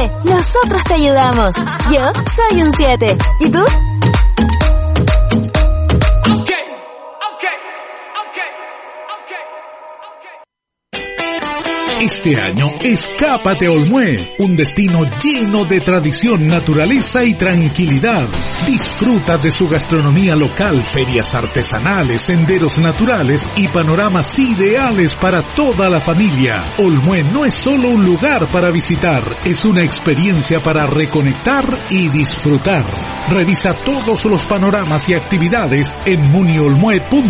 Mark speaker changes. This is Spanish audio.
Speaker 1: nosotros te ayudamos. Yo soy un 7. ¿Y tú?
Speaker 2: Este año, escápate a Olmué, un destino lleno de tradición, naturaleza y tranquilidad. Disfruta de su gastronomía local, ferias artesanales, senderos naturales y panoramas ideales para toda la familia. Olmué no es solo un lugar para visitar, es una experiencia para reconectar y disfrutar. Revisa todos los panoramas y actividades en muniolmue.cl.